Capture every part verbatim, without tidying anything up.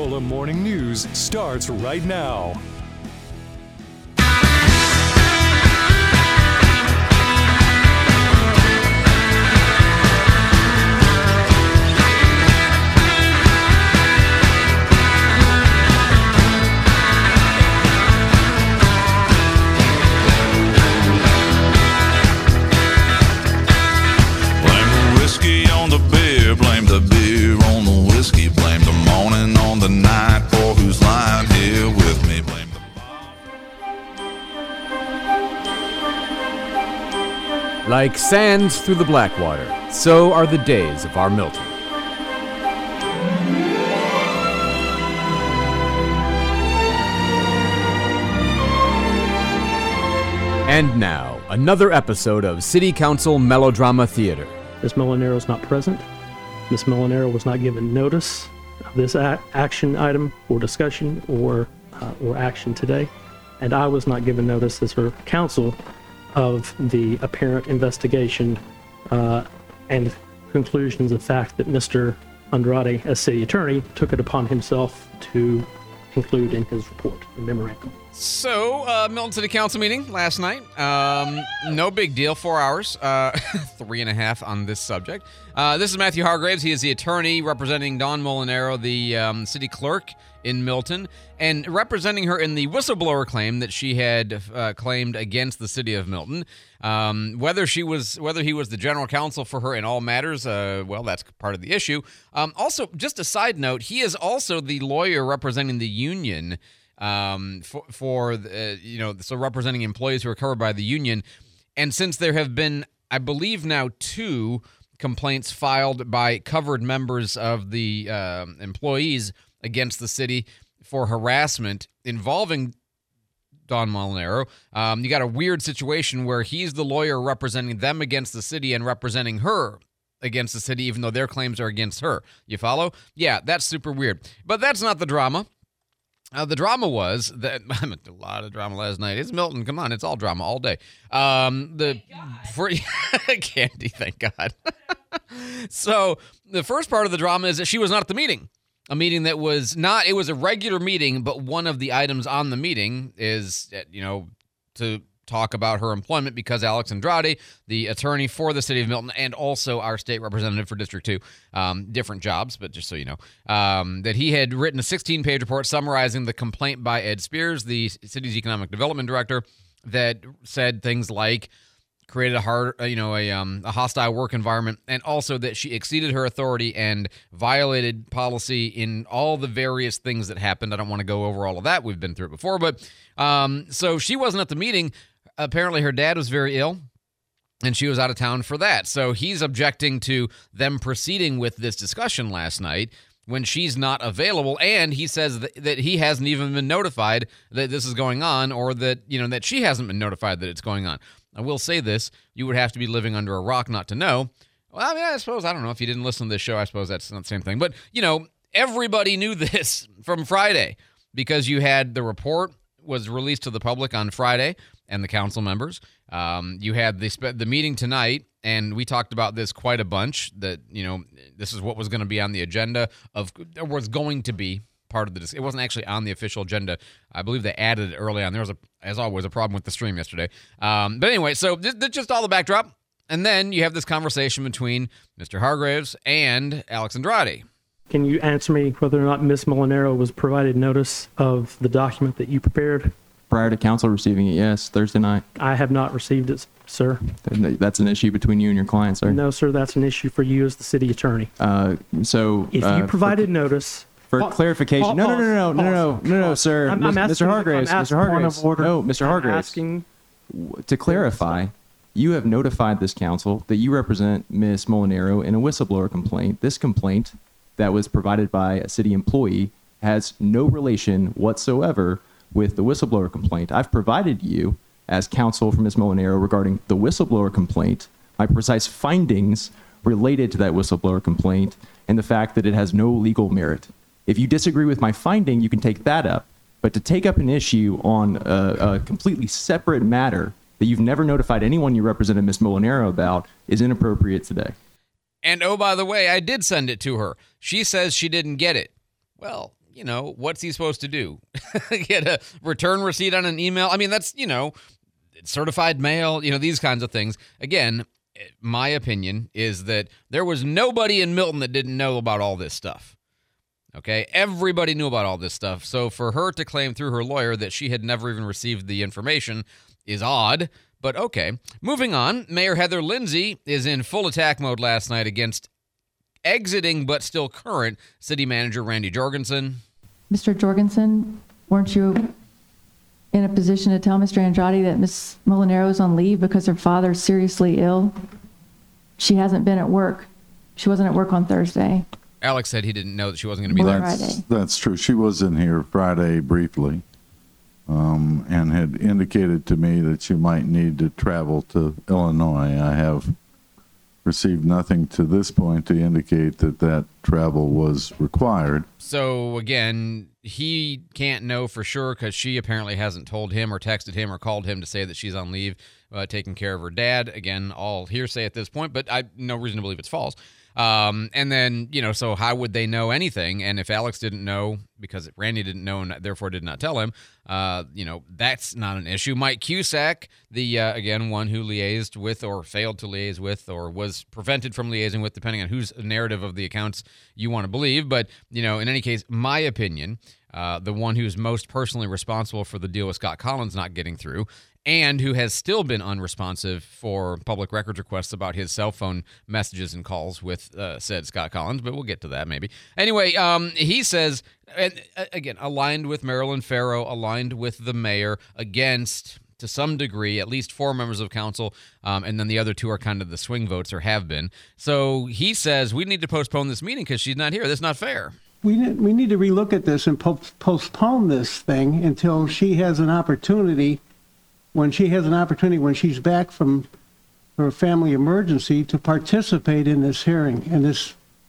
Pensacola Morning News starts right now. Blame the beer on the whiskey, blame the morning on the night, for who's lying here with me, blame the mom. Like sands through the Blackwater, so are the days of our Milton. And now, another episode of City Council Melodrama Theater. Miz Molinaro is not present. Miz Molinaro was not given notice of this a- action item or discussion or uh, or action today, and I was not given notice as her counsel of the apparent investigation uh, and conclusions of fact that Mister Andrade, as city attorney, took it upon himself to include in his report, the memorandum. So, uh, Milton City Council meeting last night. Um, no big deal, four hours, uh, three and a half on this subject. Uh, this is Matthew Hargraves. He is the attorney representing Dawn Molinaro, the um, city clerk in Milton, and representing her in the whistleblower claim that she had uh, claimed against the city of Milton. Um, whether she was, whether he was the general counsel for her in all matters, uh, well, that's part of the issue. Um, also, just a side note, he is also the lawyer representing the union. Um, for, for uh, you know, so representing employees who are covered by the union. And since there have been, I believe now, two complaints filed by covered members of the uh, employees against the city for harassment involving Dawn Molinaro, um, you got a weird situation where he's the lawyer representing them against the city and representing her against the city, even though their claims are against her. You follow? Yeah, that's super weird. But that's not the drama. Uh, the drama was that I meant a lot of drama last night. It's Milton. Come on, it's all drama all day. Um, the for, Candy, thank God. So the first part of the drama is that she was not at the meeting. A meeting that was not. It was a regular meeting, but one of the items on the meeting is, you know, to talk about her employment because Alex Andrade, the attorney for the city of Milton, and also our state representative for District two, um, different jobs, but just so you know, um, that he had written a sixteen-page report summarizing the complaint by Ed Spears, the city's economic development director, that said things like created a hard, you know, a, um, a hostile work environment, and also that she exceeded her authority and violated policy in all the various things that happened. I don't want to go over all of that. We've been through it before, but um, so she wasn't at the meeting. Apparently her dad was very ill, and she was out of town for that. So he's objecting to them proceeding with this discussion last night when she's not available, and he says that, that he hasn't even been notified that this is going on, or that, you know, that she hasn't been notified that it's going on. I will say this, you would have to be living under a rock not to know. Well, I mean, I suppose, I don't know, if you didn't listen to this show, I suppose that's not the same thing. But, you know, everybody knew this from Friday because you had the report was released to the public on Friday and the council members. Um, you had the spe- the meeting tonight, and we talked about this quite a bunch, that, you know, this is what was going to be on the agenda of, or was going to be part of the, it wasn't actually on the official agenda. I believe they added it early on. There was, a, as always, a problem with the stream yesterday. Um, but anyway, so this, this just all the backdrop. And then you have this conversation between Mister Hargraves and Alex Andrade. Can you answer me whether or not Miz Molinaro was provided notice of the document that you prepared? Prior to council receiving it, yes, Thursday night. I have not received it, sir. That's an issue between you and your client, sir. No, sir, that's an issue for you as the city attorney. Uh, so if uh, you provided for, notice... For pa- clarification, pa- no, no, no, no, no, no, no, no, no, sir. I'm, I'm asking, Mister Hargraves, I'm Mister Hargraves, point of order. no, Mister I'm Hargraves. asking... To clarify, you have notified this council that you represent Miz Molinaro in a whistleblower complaint. This complaint that was provided by a city employee has no relation whatsoever with the whistleblower complaint. I've provided you, as counsel for Miz Molinaro regarding the whistleblower complaint, my precise findings related to that whistleblower complaint and the fact that it has no legal merit. If you disagree with my finding, you can take that up. But to take up an issue on a, a completely separate matter that you've never notified anyone you represented Miz Molinaro about is inappropriate today. And oh, by the way, I did send it to her. She says she didn't get it. Well, you know, what's he supposed to do? Get a return receipt on an email? I mean, that's, you know, certified mail, you know, these kinds of things. Again, my opinion is that there was nobody in Milton that didn't know about all this stuff. Okay? Everybody knew about all this stuff. So for her to claim through her lawyer that she had never even received the information is odd, but okay. Moving on, Mayor Heather Lindsay is in full attack mode last night against exiting but still current city manager Randy Jorgensen. Mister Jorgensen, weren't you in a position to tell Mister Andrade that Miz Molinaro is on leave because her father's seriously ill? She hasn't been at work. She wasn't at work on Thursday. Alex said he didn't know that she wasn't going to be Well, there. Friday. That's true. She was in here Friday briefly, um, and had indicated to me that she might need to travel to Illinois. I have received nothing to this point to indicate that that travel was required. So again, he can't know for sure because she apparently hasn't told him or texted him or called him to say that she's on leave, uh, taking care of her dad. Again, all hearsay at this point, but I no reason to believe it's false. Um, and then, you know, so how would they know anything? And if Alex didn't know because Randy didn't know and therefore did not tell him, uh, you know, that's not an issue. Mike Cusack, the, uh, again, one who liaised with or failed to liaise with or was prevented from liaising with, depending on whose narrative of the accounts you want to believe. But, you know, in any case, my opinion, uh, the one who's most personally responsible for the deal with Scott Collins not getting through, and who has still been unresponsive for public records requests about his cell phone messages and calls with uh, said Scott Collins, but we'll get to that maybe. Anyway, um, he says, and uh, again, aligned with Marilyn Farrow, aligned with the mayor, against, to some degree, at least four members of council, um, and then the other two are kind of the swing votes or have been. So he says, we need to postpone this meeting because she's not here. That's not fair. We need, we need to relook at this and po- postpone this thing until she has an opportunity when she has an opportunity, when she's back from her family emergency, to participate in this hearing. And this,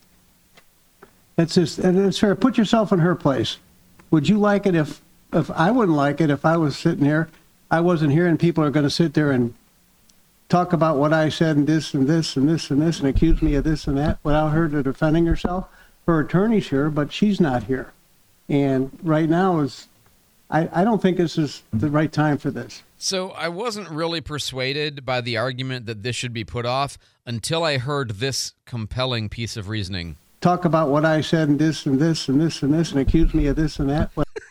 that's just, and it's fair. Put yourself in her place. Would you like it if, if I wouldn't like it if I was sitting here, I wasn't here, and people are going to sit there and talk about what I said and this and this and this and this and accuse me of this and that without her defending herself? Her attorney's here, but she's not here. And right now is, I, I don't think this is the right time for this. So I wasn't really persuaded by the argument that this should be put off until I heard this compelling piece of reasoning. Talk about what I said and this and this and this and this and accuse me of this and that.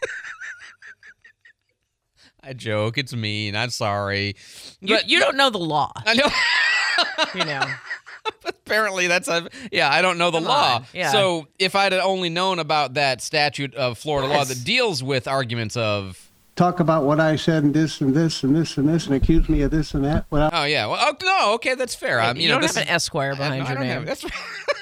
I joke. It's mean. I'm sorry. You, But you don't know the law. I know. You know. Apparently that's a, yeah, I don't know the Come law. on, yeah. So if I'd only known about that statute of Florida law Yes. that deals with arguments of, Talk about what I said and this and this and this and this and accuse me of this and that. Without oh yeah, well, oh, no, okay, that's fair. Um, you, you know, don't this have is- an Esquire behind I your don't name. have- that's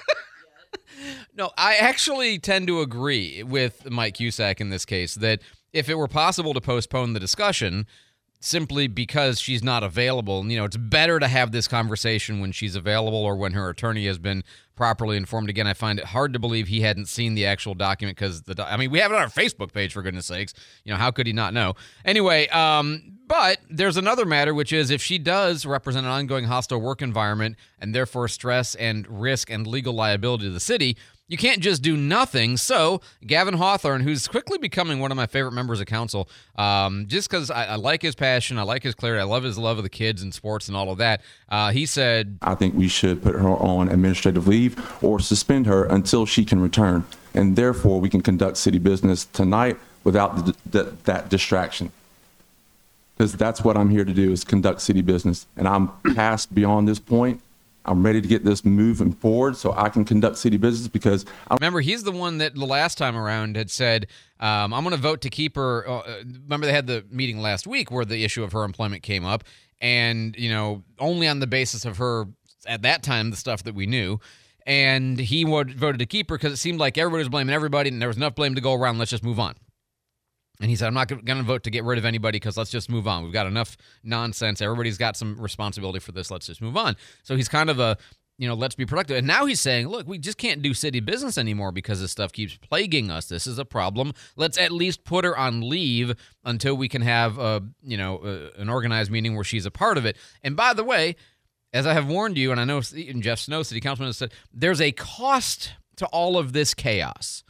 No, I actually tend to agree with Mike Cusack in this case that if it were possible to postpone the discussion simply because she's not available, you know, it's better to have this conversation when she's available or when her attorney has been properly informed. Again, I find it hard to believe he hadn't seen the actual document because the do- I mean, we have it on our Facebook page, for goodness sakes. You know, how could he not know? Anyway, um, but there's another matter, which is if she does represent an ongoing hostile work environment and therefore stress and risk and legal liability to the city, you can't just do nothing. So Gavin Hawthorne, who's quickly becoming one of my favorite members of council, um, just because I, I like his passion, I like his clarity, I love his love of the kids and sports and all of that, uh, he said, I think we should put her on administrative leave or suspend her until she can return. And therefore, we can conduct city business tonight without the, the, that distraction. Because that's what I'm here to do, is conduct city business. And I'm past beyond this point. I'm ready to get this moving forward so I can conduct city business because I remember, he's the one that the last time around had said, um, I'm going to vote to keep her. Uh, remember, they had the meeting last week where the issue of her employment came up. And, you know, only on the basis of her, at that time, the stuff that we knew. And he would, voted to keep her because it seemed like everybody was blaming everybody and there was enough blame to go around. Let's just move on. And he said, I'm not going to vote to get rid of anybody because let's just move on. We've got enough nonsense. Everybody's got some responsibility for this. Let's just move on. So he's kind of a, you know, let's be productive. And now he's saying, look, we just can't do city business anymore because this stuff keeps plaguing us. This is a problem. Let's at least put her on leave until we can have, a, you know, a, an organized meeting where she's a part of it. And by the way, as I have warned you, and I know Jeff Snow, city councilman, has said, there's a cost to all of this chaos.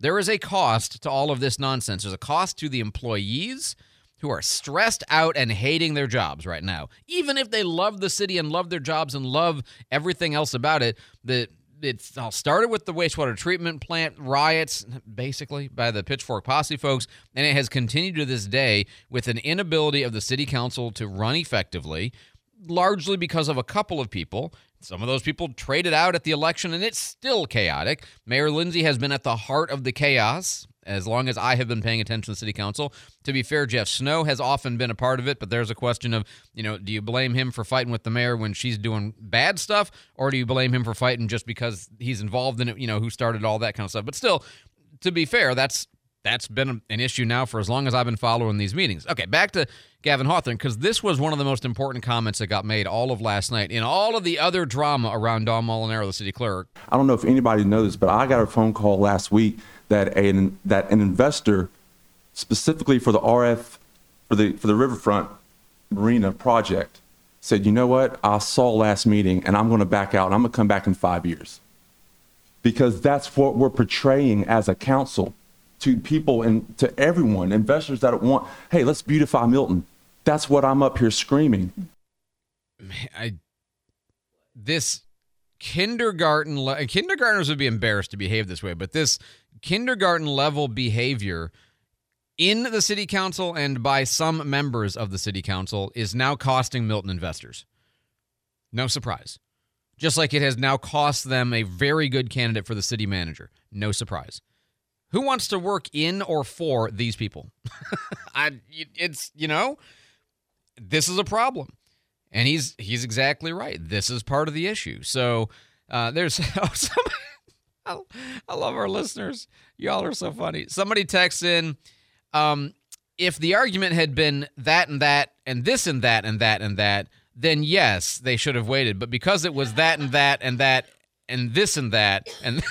There is a cost to all of this nonsense. There's a cost to the employees who are stressed out and hating their jobs right now. Even if they love the city and love their jobs and love everything else about it, the It's all started with the wastewater treatment plant riots, basically, by the Pitchfork Posse folks, and it has continued to this day with an inability of the city council to run effectively, largely because of a couple of people. Some of those people traded out at the election, and it's still chaotic. Mayor Lindsay has been at the heart of the chaos as long as I have been paying attention to the city council. To be fair, Jeff Snow has often been a part of it, but there's a question of, you know, do you blame him for fighting with the mayor when she's doing bad stuff, or do you blame him for fighting just because he's involved in it, you know, who started all that kind of stuff? But still, to be fair, that's that's been an issue now for as long as I've been following these meetings. Okay, back to Gavin Hawthorne, because this was one of the most important comments that got made all of last night in all of the other drama around Don Molinaro, the city clerk. I don't know if anybody knows, but I got a phone call last week that an that an investor, specifically for the R F, for the for the Riverfront Marina project, said, you know what, I saw last meeting and I'm going to back out and I'm going to come back in five years. Because that's what we're portraying as a council to people and to everyone, investors that want, hey, let's beautify Milton. That's what I'm up here screaming. I this kindergarten le- kindergartners would be embarrassed to behave this way, but this kindergarten level behavior in the city council and by some members of the city council is now costing Milton investors. No surprise. Just like it has now cost them a very good candidate for the city manager. No surprise. Who wants to work in or for these people? I, it's, you know, this is a problem. And he's he's exactly right. This is part of the issue. So uh, there's, oh, somebody, I, I love our listeners. Y'all are so funny. Somebody texts in, um, if the argument had been that and that and this and that and that and that, then yes, they should have waited. But because it was that and that and that and this and that and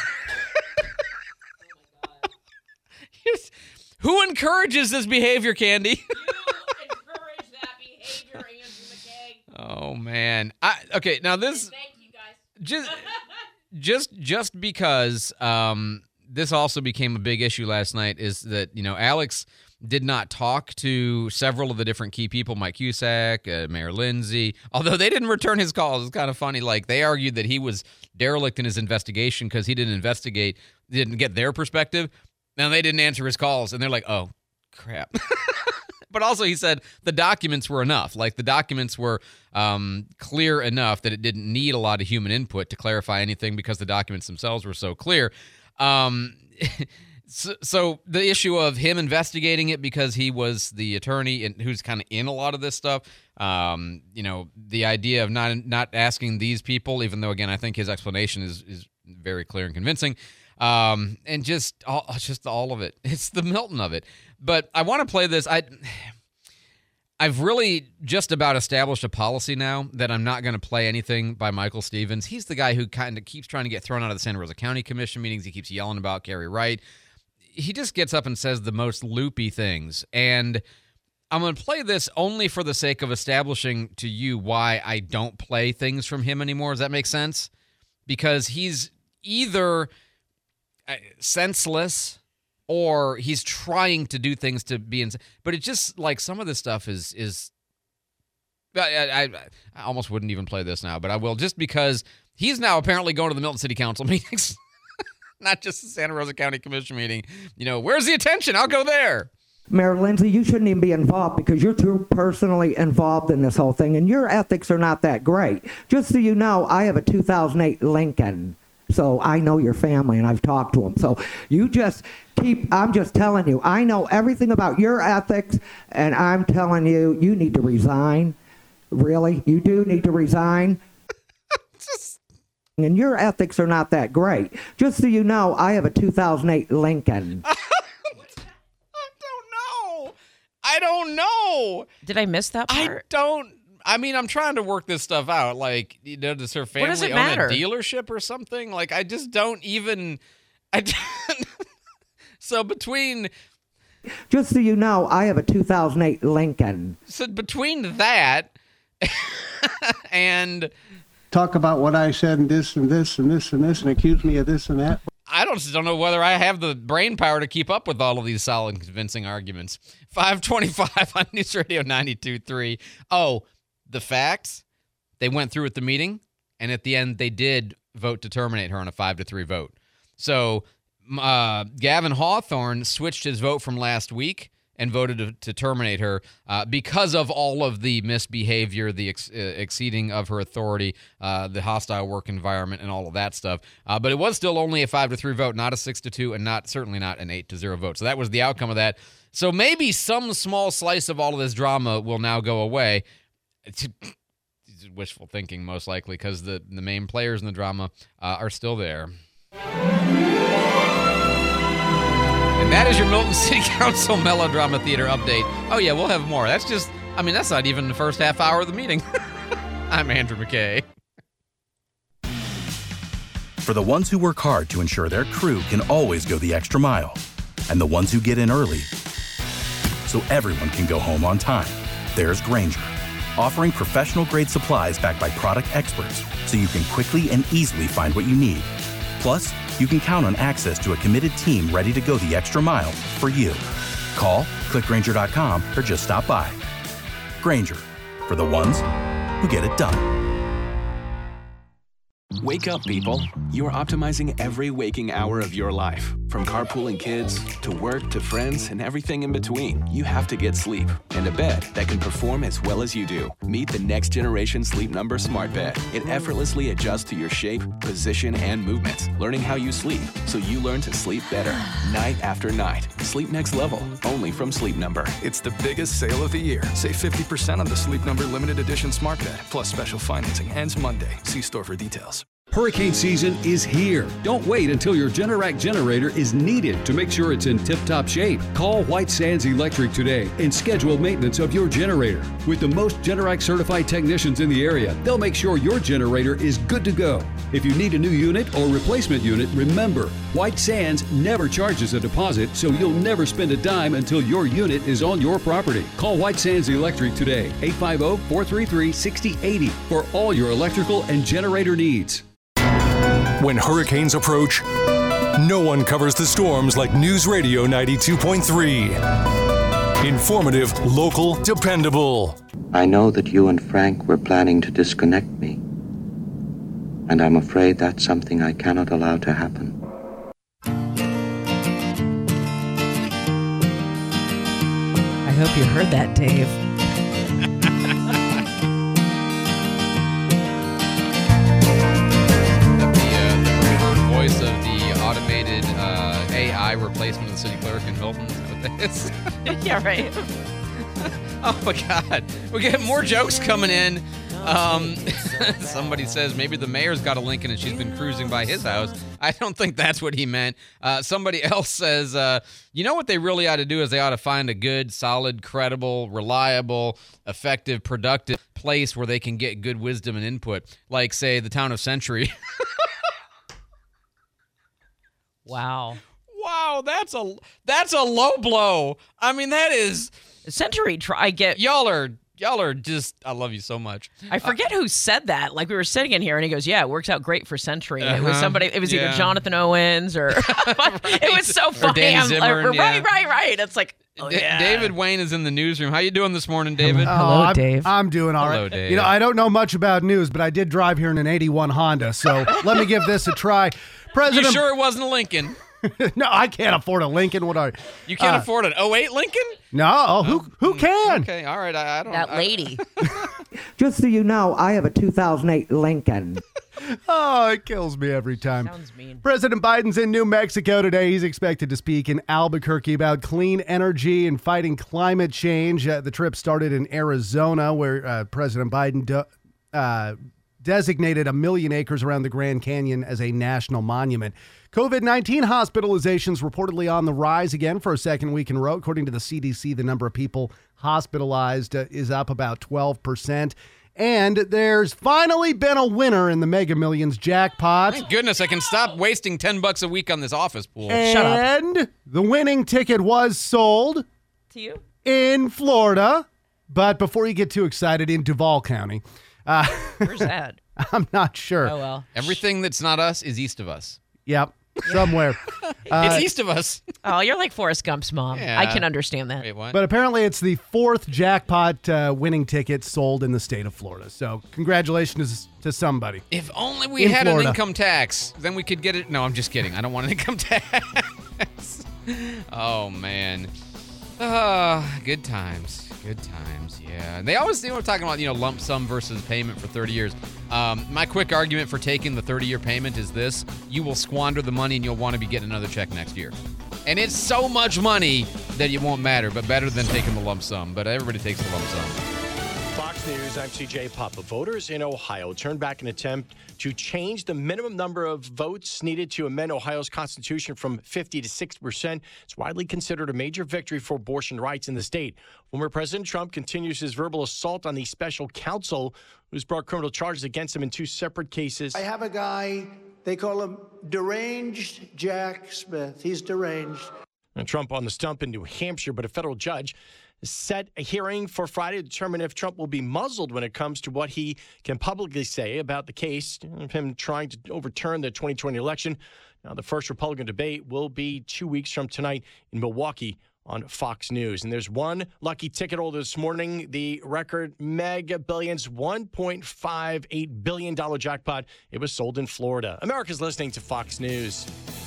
who encourages this behavior, Candy? You encourage that behavior, Andrew McKay. Oh man. I, okay, now this. Thank you guys. Just, just, just because um, this also became a big issue last night is that, you know, Alex did not talk to several of the different key people, Mike Cusack, uh, Mayor Lindsay, although they didn't return his calls. It's kind of funny. Like, they argued that he was derelict in his investigation because he didn't investigate, didn't get their perspective. Now, they didn't answer his calls, and they're like, oh, crap. But also, he said the documents were enough. Like, the documents were um, clear enough that it didn't need a lot of human input to clarify anything because the documents themselves were so clear. Um, so, so the issue of him investigating it because he was the attorney and who's kind of in a lot of this stuff, um, you know, the idea of not not asking these people, even though, again, I think his explanation is is very clear and convincing. Um, and just all, just all of it. It's the Milton of it. But I want to play this. I, I've really just about established a policy now that I'm not going to play anything by Michael Stevens. He's the guy who kind of keeps trying to get thrown out of the Santa Rosa County Commission meetings. He keeps yelling about Gary Wright. He just gets up and says the most loopy things. And I'm going to play this only for the sake of establishing to you why I don't play things from him anymore. Does that make sense? Because he's either senseless or he's trying to do things to be ins- but it's just like some of this stuff is is I, I, I almost wouldn't even play this now, but I will, just because he's now apparently going to the Milton City Council meetings, not just the Santa Rosa County Commission meeting. You know, where's the attention? I'll go there. Mayor Lindsay, you shouldn't even be involved because you're too personally involved in this whole thing, and your ethics are not that great. Just so you know, I have a two thousand eight Lincoln. So I know your family, and I've talked to them. So you just keep, I'm just telling you, I know everything about your ethics, and I'm telling you, you need to resign. Really, you do need to resign. just... And your ethics are not that great. Just so you know, I have a two thousand eight Lincoln. I don't know. I don't know. Did I miss that part? I don't. I mean, I'm trying to work this stuff out. Like, you know, does her family does it own matter? a dealership or something? Like, I just don't even. I don't. So between. Just so you know, I have a two thousand eight Lincoln. So between that and. Talk about what I said and this and this and this and this and accuse me of this and that. I don't just don't know whether I have the brain power to keep up with all of these solid and convincing arguments. five twenty-five on News Radio ninety-two point three. Oh, the facts, they went through at the meeting, and at the end they did vote to terminate her on a five to three vote. So uh, Gavin Hawthorne switched his vote from last week and voted to, to terminate her uh, because of all of the misbehavior, the ex- uh, exceeding of her authority, uh, the hostile work environment, and all of that stuff. Uh, but it was still only a five to three vote, not a six to two, and not certainly not an eight to zero vote. So that was the outcome of that. So maybe some small slice of all of this drama will now go away. It's wishful thinking, most likely, because the, the main players in the drama uh, are still there. And that is your Milton City Council Melodrama Theater update. Oh, yeah, we'll have more. That's just, I mean, that's not even the first half hour of the meeting. I'm Andrew McKay. For the ones who work hard to ensure their crew can always go the extra mile, and the ones who get in early so everyone can go home on time, there's Grainger, offering professional-grade supplies backed by product experts so you can quickly and easily find what you need. Plus, you can count on access to a committed team ready to go the extra mile for you. Call, click Grainger dot com, or just stop by. Grainger, for the ones who get it done. Wake up, people. You are optimizing every waking hour of your life. From carpooling kids, to work, to friends, and everything in between. You have to get sleep, and a bed that can perform as well as you do. Meet the next generation Sleep Number Smart Bed. It effortlessly adjusts to your shape, position, and movements, learning how you sleep, so you learn to sleep better, night after night. Sleep next level, only from Sleep Number. It's the biggest sale of the year. Save fifty percent on the Sleep Number Limited Edition Smart Bed, plus special financing ends Monday. See store for details. Hurricane season is here. Don't wait until your Generac generator is needed to make sure it's in tip-top shape. Call White Sands Electric today and schedule maintenance of your generator. With the most Generac certified technicians in the area, they'll make sure your generator is good to go. If you need a new unit or replacement unit, remember, White Sands never charges a deposit, so you'll never spend a dime until your unit is on your property. Call White Sands Electric today, eight five zero, four three three, six zero eight zero, for all your electrical and generator needs. When hurricanes approach, no one covers the storms like News Radio ninety-two point three. Informative, local, dependable. I know that you and Frank were planning to disconnect me, and I'm afraid that's something I cannot allow to happen. I hope you heard that, Dave. Voice of the automated uh, A I replacement of the city clerk in Milton. Is that what that is? Yeah, right. Oh my God, we get more jokes coming in. Um, somebody says maybe the mayor's got a Lincoln and she's been cruising by his house. I don't think that's what he meant. Uh, somebody else says, uh, you know what they really ought to do is they ought to find a good, solid, credible, reliable, effective, productive place where they can get good wisdom and input, like, say, the town of Century. Wow. Wow, that's a that's a low blow. I mean, that is Century. Try I get y'all are y'all are just. I love you so much. I forget uh, who said that. Like we were sitting in here, and he goes, "Yeah, it works out great for Century." And uh-huh. It was somebody. It was yeah. either Jonathan Owens or right. It was so funny. Or Dan Zimmern, like, yeah. Right, right, right. It's like. Oh, D- yeah. David Wayne is in the newsroom. How you doing this morning, David? Oh, Hello, I'm, Dave. I'm doing all Hello, right. Dave. You know, I don't know much about news, but I did drive here in an eighty-one Honda, so let me give this a try. President, you sure it wasn't a Lincoln? No, I can't afford a Lincoln. What are you can't uh, afford an oh eight Lincoln? No, who who can? Okay, all right. I, I don't. That I, lady. Just so you know, I have a two thousand eight Lincoln. Oh, it kills me every time. Sounds mean. President Biden's in New Mexico today. He's expected to speak in Albuquerque about clean energy and fighting climate change. Uh, the trip started in Arizona, where uh, President Biden do, uh, designated a million acres around the Grand Canyon as a national monument. COVID nineteen hospitalizations reportedly on the rise again for a second week in a row. According to the C D C, the number of people hospitalized uh, is up about twelve percent. And there's finally been a winner in the Mega Millions jackpot. Thank goodness I can stop wasting ten bucks a week on this office pool. And Shut up. The winning ticket was sold To you? in Florida. But before you get too excited, in Duval County. Uh, Where's that? I'm not sure. Oh, well. Everything that's not us is east of us. Yep. somewhere. Uh, it's east of us. Oh, you're like Forrest Gump's mom. Yeah. I can understand that. Wait, what? But apparently it's the fourth jackpot uh, winning ticket sold in the state of Florida. So congratulations to somebody. If only we in had Florida. an income tax, then we could get it. No, I'm just kidding. I don't want an income tax. Oh, man. Uh, good times. Good times, yeah. They always they were talking about, you know, lump sum versus payment for thirty years. Um, my quick argument for taking the thirty-year payment is this. You will squander the money and you'll want to be getting another check next year. And it's so much money that it won't matter, but better than taking the lump sum. But everybody takes the lump sum. Fox News, I'm C J Papa. Voters in Ohio turned back an attempt to change the minimum number of votes needed to amend Ohio's constitution from fifty to sixty percent. It's widely considered a major victory for abortion rights in the state. Former President Trump continues his verbal assault on the special counsel who's brought criminal charges against him in two separate cases. I have a guy, they call him Deranged Jack Smith. He's deranged. And Trump on the stump in New Hampshire, but a federal judge set a hearing for Friday to determine if Trump will be muzzled when it comes to what he can publicly say about the case of him trying to overturn the twenty twenty election. Now, the first Republican debate will be two weeks from tonight in Milwaukee on Fox News. And there's one lucky ticket holder this morning, the record Mega Billions one point five eight billion dollars jackpot. It was sold in Florida. America's listening to Fox News.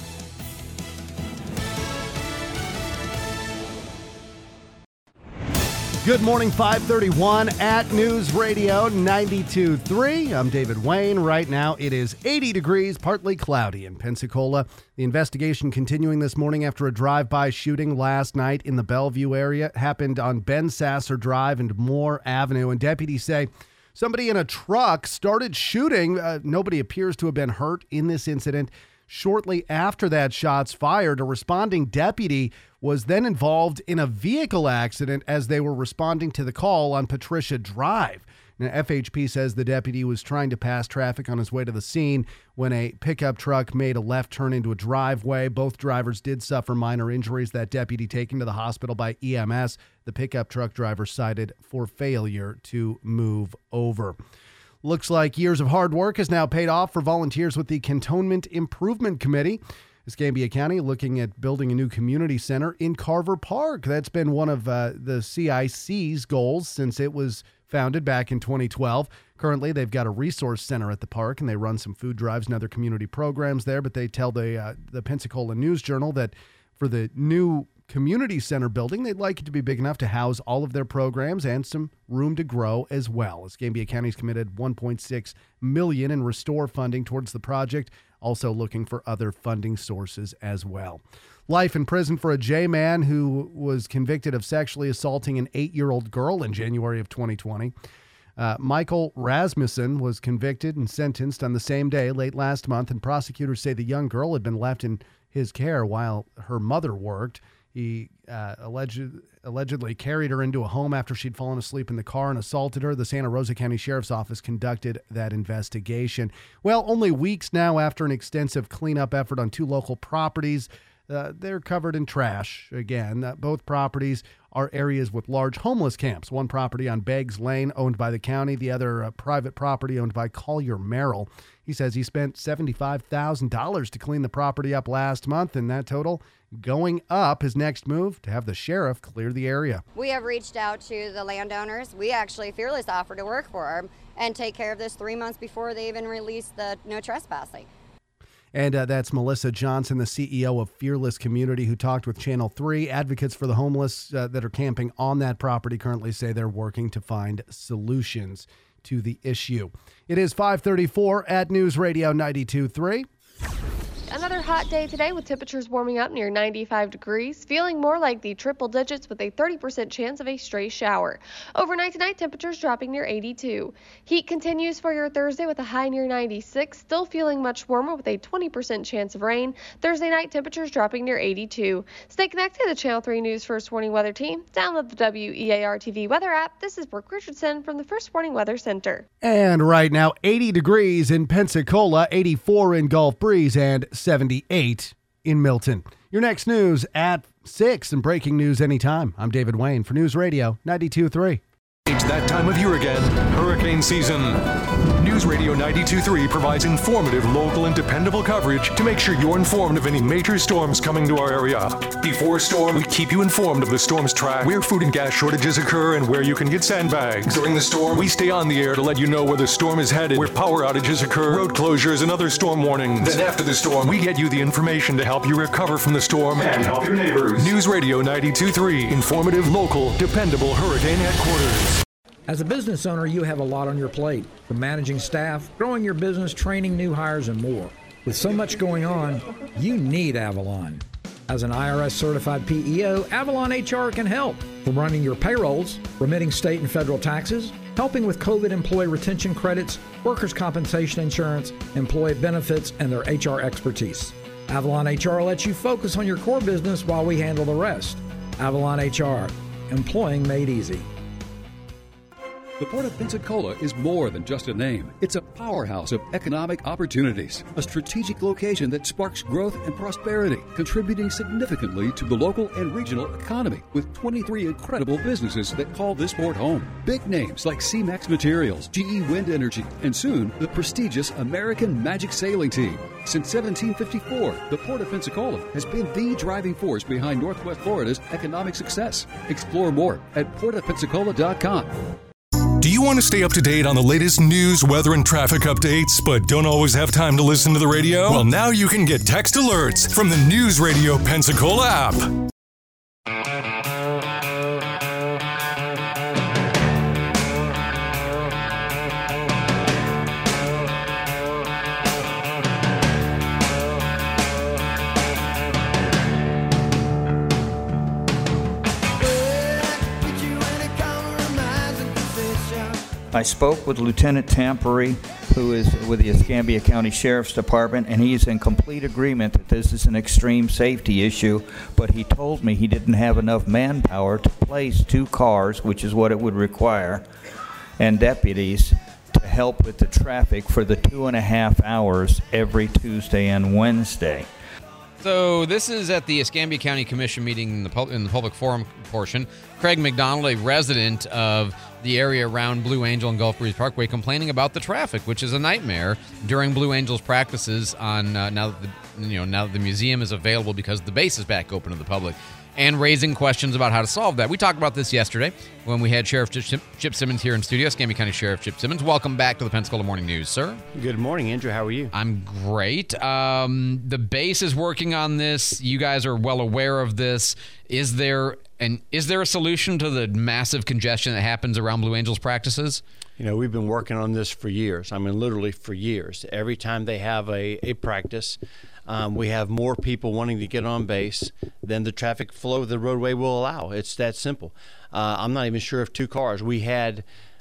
Good morning, five thirty-one at News Radio ninety-two point three. I'm David Wayne. Right now it is eighty degrees, partly cloudy in Pensacola. The investigation continuing this morning after a drive-by shooting last night in the Bellevue area. It happened on Ben Sasser Drive and Moore Avenue. And deputies say somebody in a truck started shooting. Uh, nobody appears to have been hurt in this incident. Shortly after that shots fired, a responding deputy was then involved in a vehicle accident as they were responding to the call on Patricia Drive. Now, F H P says the deputy was trying to pass traffic on his way to the scene when a pickup truck made a left turn into a driveway. Both drivers did suffer minor injuries. That deputy taken to the hospital by E M S. The pickup truck driver cited for failure to move over. Looks like years of hard work has now paid off for volunteers with the Cantonment Improvement Committee. Escambia County looking at building a new community center in Carver Park. That's been one of uh, the C I C's goals since it was founded back in twenty twelve. Currently, they've got a resource center at the park, and they run some food drives and other community programs there. But they tell the uh, the Pensacola News Journal that for the new community center building, they'd like it to be big enough to house all of their programs and some room to grow as well. Escambia County's committed one point six million dollars in restore funding towards the project, also looking for other funding sources as well. Life in prison for a J-man who was convicted of sexually assaulting an eight-year-old girl in January of twenty twenty. Uh, Michael Rasmussen was convicted and sentenced on the same day late last month, and prosecutors say the young girl had been left in his care while her mother worked. He uh, alleged, allegedly carried her into a home after she'd fallen asleep in the car and assaulted her. The Santa Rosa County Sheriff's Office conducted that investigation. Well, only weeks now after an extensive cleanup effort on two local properties, uh, they're covered in trash again. Uh, both properties are areas with large homeless camps. One property on Beggs Lane owned by the county, the other a private property owned by Collier Merrill. He says he spent seventy-five thousand dollars to clean the property up last month, and that total going up. His next move, to have the sheriff clear the area. We have reached out to the landowners. We actually Fearless offered to work for them and take care of this three months before they even released the no trespassing. And uh, that's Melissa Johnson, the C E O of Fearless Community, who talked with Channel three. Advocates for the homeless uh, that are camping on that property currently say they're working to find solutions to the issue. It is five thirty-four at News Radio ninety-two point three. Another hot day today with temperatures warming up near ninety-five degrees, feeling more like the triple digits with a thirty percent chance of a stray shower. Overnight tonight, temperatures dropping near eighty-two. Heat continues for your Thursday with a high near ninety-six, still feeling much warmer with a twenty percent chance of rain. Thursday night, temperatures dropping near eighty-two. Stay connected to the Channel three News First Warning Weather Team. Download the W E A R T V weather app. This is Brooke Richardson from the First Warning Weather Center. And right now, eighty degrees in Pensacola, eighty-four in Gulf Breeze, and seventy-eight in Milton. Your next news at six and breaking news anytime. I'm David Wayne for News Radio ninety-two point three. It's that time of year again, hurricane season. News Radio ninety-two point three provides informative, local, and dependable coverage to make sure you're informed of any major storms coming to our area. Before a storm, we keep you informed of the storm's track, where food and gas shortages occur, and where you can get sandbags. During the storm, we stay on the air to let you know where the storm is headed, where power outages occur, road closures, and other storm warnings. Then after the storm, we get you the information to help you recover from the storm and help your neighbors. News Radio ninety-two point three, informative, local, dependable hurricane headquarters. As a business owner, you have a lot on your plate, from managing staff, growing your business, training new hires, and more. With so much going on, you need Avalon. As an I R S-certified P E O, Avalon H R can help. From running your payrolls, remitting state and federal taxes, helping with COVID employee retention credits, workers' compensation insurance, employee benefits, and their H R expertise. Avalon H R lets you focus on your core business while we handle the rest. Avalon H R, employing made easy. The Port of Pensacola is more than just a name. It's a powerhouse of economic opportunities, a strategic location that sparks growth and prosperity, contributing significantly to the local and regional economy, with twenty-three incredible businesses that call this port home. Big names like C-Max Materials, G E Wind Energy, and soon the prestigious American Magic Sailing Team. Since seventeen fifty-four, the Port of Pensacola has been the driving force behind Northwest Florida's economic success. Explore more at port of pensacola dot com. Do you want to stay up to date on the latest news, weather, and traffic updates, but don't always have time to listen to the radio? Well, now you can get text alerts from the News Radio Pensacola app. I spoke with Lieutenant Tampere, who is with the Escambia County Sheriff's Department, and he's in complete agreement that this is an extreme safety issue, but he told me he didn't have enough manpower to place two cars, which is what it would require, and deputies to help with the traffic for the two and a half hours every Tuesday and Wednesday. So this is at the Escambia County Commission meeting in the, pub- in the public forum portion. Craig McDonald, a resident of the area around Blue Angel and Gulf Breeze Parkway, complaining about the traffic, which is a nightmare during Blue Angel's practices on uh, now that the, you know now that the museum is available because the base is back open to the public, and raising questions about how to solve that. We talked about this yesterday when we had Sheriff Chip, Chip Simmons here in studio. Escambia County Sheriff Chip Simmons, welcome back to the Pensacola Morning News, sir. Good morning, Andrew. How are you? I'm great. Um, the base is working on this. You guys are well aware of this. Is there and is there a solution to the massive congestion that happens around Blue Angels practices? You know, we've been working on this for years. I mean, literally for years. Every time they have a, a practice, um, we have more people wanting to get on base than the traffic flow of the roadway will allow. It's that simple. Uh, I'm not even sure if two cars. We had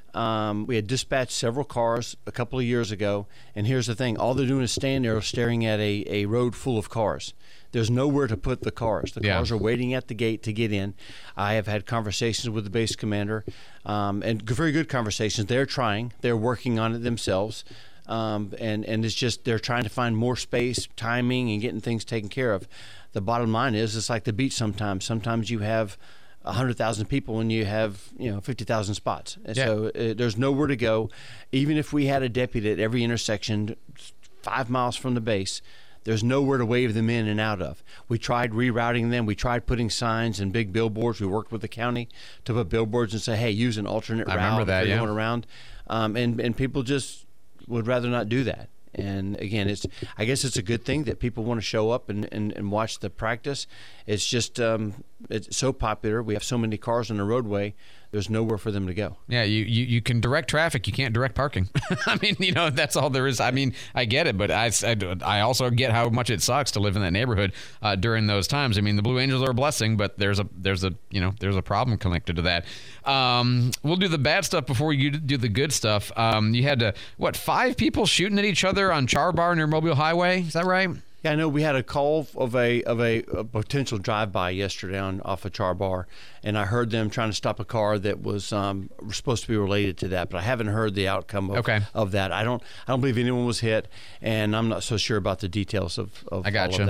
um, we had dispatched several cars a couple of years ago, and here's the thing. All they're doing is staying there staring at a, a road full of cars. There's nowhere to put the cars. The Yeah. cars are waiting at the gate to get in. I have had conversations with the base commander, um, and g- very good conversations. They're trying. They're working on it themselves. Um, and, and it's just they're trying to find more space, timing, and getting things taken care of. The bottom line is it's like the beach sometimes. Sometimes you have one hundred thousand people and you have, you know, fifty thousand spots. And Yeah. So uh, there's nowhere to go. Even if we had a deputy at every intersection five miles from the base, there's nowhere to wave them in and out of. We tried rerouting them. We tried putting signs and big billboards. We worked with the county to put billboards and say, hey, use an alternate I route remember if that, you're yeah. going around. Um, and, and people just would rather not do that. And again, it's I guess it's a good thing that people want to show up and, and, and watch the practice. It's just um, it's so popular. We have so many cars on the roadway. There's nowhere for them to go. Yeah, you, you, you can direct traffic. You can't direct parking. I mean, you know, that's all there is. I mean, I get it, but I, I, I also get how much it sucks to live in that neighborhood uh, during those times. I mean, the Blue Angels are a blessing, but there's a there's a you know there's a problem connected to that. Um, we'll do the bad stuff before you do the good stuff. Um, you had to what five people shooting at each other on Char Bar near Mobile Highway? Is that right? Yeah, I know we had a call of a of a, a potential drive-by yesterday on off of Char Bar, and I heard them trying to stop a car that was um, supposed to be related to that, but I haven't heard the outcome of, Okay. of that. I don't I don't believe anyone was hit, and I'm not so sure about the details of, of I all gotcha. of that.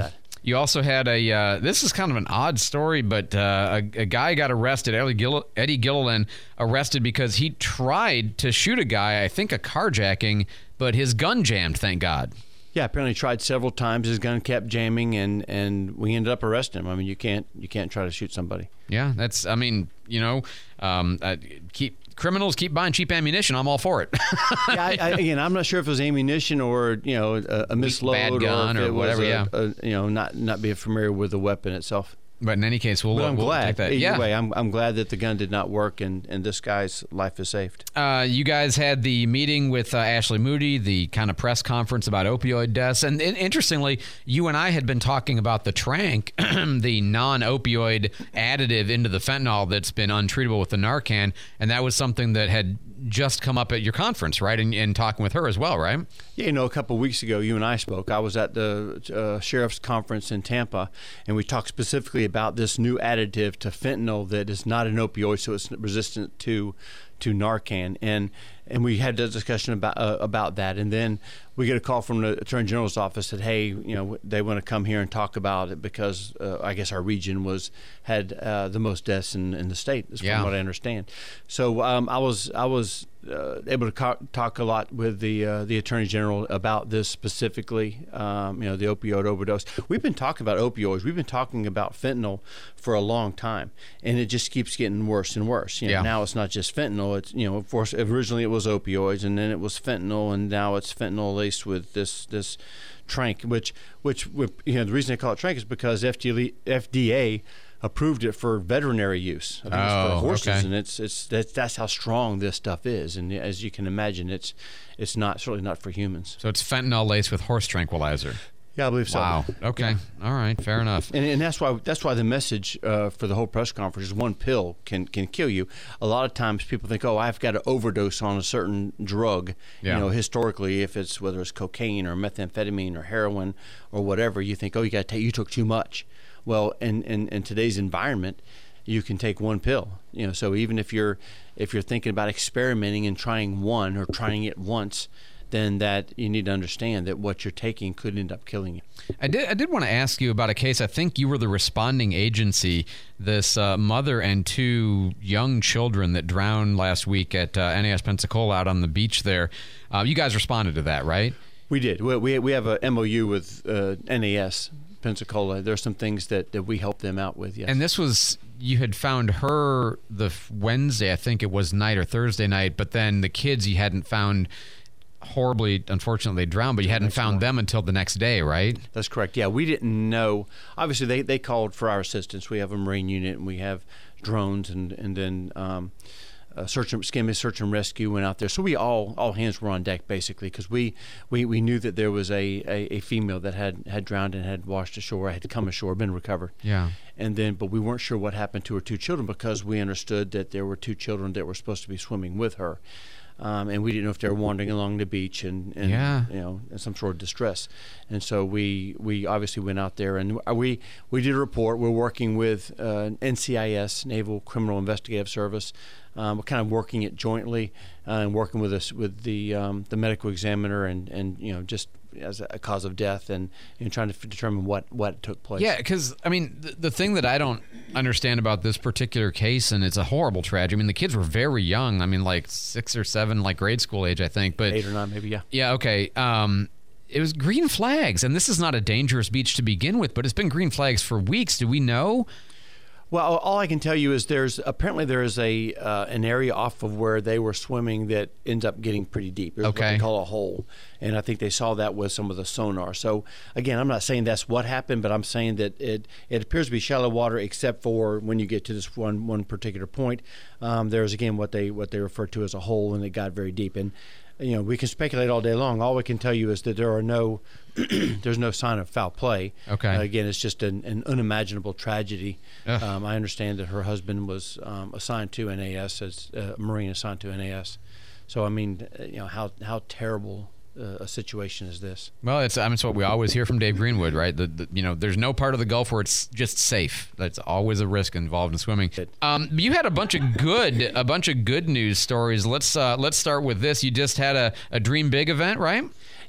You also had a, uh, this is kind of an odd story, but uh, a, a guy got arrested, Eddie, Gill- Eddie Gilliland, arrested because he tried to shoot a guy, I think a carjacking, but his gun jammed, thank God. Yeah, apparently tried several times. His gun kept jamming, and, and we ended up arresting him. I mean, you can't you can't try to shoot somebody. Yeah, that's, I mean, you know, um, uh, keep criminals keep buying cheap ammunition. I'm all for it. yeah, I, I, again, I'm not sure if it was ammunition or, you know, a, a misload bad gun or, if or it whatever, was a, yeah. a, you know, not, not being familiar with the weapon itself. But in any case, we'll, but I'm we'll glad. take that. Either yeah. way, I'm, I'm glad that the gun did not work and, and this guy's life is saved. Uh, you guys had the meeting with uh, Ashley Moody, the kind of press conference about opioid deaths. And, and interestingly, you and I had been talking about the Trank, the non-opioid additive into the fentanyl that's been untreatable with the Narcan. And that was something that had just come up at your conference, right? And, and talking with her as well, right? Yeah, you know, a couple of weeks ago, you and I spoke. I was at the uh, sheriff's conference in Tampa, and we talked specifically about this new additive to fentanyl that is not an opioid, so it's resistant to to Narcan. And and we had a discussion about uh, about that. And then we get a call from the Attorney General's office that, hey, you know, they want to come here and talk about it because uh, I guess our region was had uh, the most deaths in, in the state, is from Yeah. what I understand. So um, I was I was uh, able to co- talk a lot with the uh, the Attorney General about this specifically. Um, you know, the opioid overdose. We've been talking about opioids. We've been talking about fentanyl for a long time, and it just keeps getting worse and worse. You know, Yeah. now it's not just fentanyl. It's, you know, of course, originally it was opioids, and then it was fentanyl, and now it's fentanyl laced with this this Trank, which which you know the reason they call it Trank is because F D A approved it for veterinary use. I think it's Oh, for horses, okay. and it's it's that's, that's how strong this stuff is. And as you can imagine, it's it's not certainly not for humans. So it's fentanyl laced with horse tranquilizer. Yeah, I believe so. Wow. Okay. All right. Fair enough. And, and that's why that's why the message uh, for the whole press conference is one pill can can kill you. A lot of times people think, oh, I've got to overdose on a certain drug. Yeah. You know, historically, if it's whether it's cocaine or methamphetamine or heroin or whatever, you think, oh, you got to take you took too much. Well, in, in in today's environment, you can take one pill. You know, so even if you're if you're thinking about experimenting and trying one or trying it once, then that you need to understand that what you're taking could end up killing you. I did. I did want to ask you about a case. I think you were the responding agency. This uh, mother and two young children that drowned last week at uh, N A S Pensacola out on the beach there. Uh, you guys responded to that, right? We did. We we, we have a M O U with uh, N A S Pensacola. There's some things that, that we help them out with. Yes. And this was, you had found her the Wednesday, I think it was night or Thursday night, but then the kids you hadn't found. Horribly, unfortunately, drowned, but you hadn't found them until the next day, right? That's correct. Yeah, we didn't know. Obviously, they, they called for our assistance. We have a Marine unit, and we have drones, and and then um, uh, search and skimmy search and rescue went out there. So we all all hands were on deck basically because we, we, we knew that there was a, a, a female that had, had drowned and had washed ashore, had come ashore, been recovered. Yeah. And then, but we weren't sure what happened to her two children because we understood that there were two children that were supposed to be swimming with her. Um, and we didn't know if they were wandering along the beach and, and Yeah. you know, in some sort of distress. And so we we obviously went out there and we we did a report. We're working with uh, N C I S, Naval Criminal Investigative Service. Um, we're kind of working it jointly uh, and working with us with the um, the medical examiner and, and you know just as a cause of death and, and trying to f- determine what, what took place. Yeah, because, I mean, the, the thing that I don't understand about this particular case, and it's a horrible tragedy, I mean, the kids were very young. I mean, like six or seven, like grade school age, I think. But Eight or nine, maybe, yeah. Yeah, okay. Um, it was green flags, and this is not a dangerous beach to begin with, but it's been green flags for weeks. Do we know? Well, all I can tell you is there's apparently there is a uh, an area off of where they were swimming that ends up getting pretty deep. There's Okay. what they call a hole, and I think they saw that with some of the sonar. So again, I'm not saying that's what happened, but I'm saying that it it appears to be shallow water, except for when you get to this one one particular point. Um, there's again what they what they refer to as a hole, and it got very deep. And you know, we can speculate all day long. All we can tell you is that there are no there's no sign of foul play. Okay. Uh, again, it's just an, an unimaginable tragedy. Ugh. Um, I understand that her husband was um, assigned to N A S as a Marine assigned to N A S. So I mean, uh, you know how how terrible uh, a situation is this? Well, it's I mean, it's what we always hear from Dave Greenwood, right? The, the, you know, there's no part of the Gulf where it's just safe. That's always a risk involved in swimming. Um, you had a bunch of good, a bunch of good news stories. Let's uh, let's start with this. You just had a, a Dream Big event, right?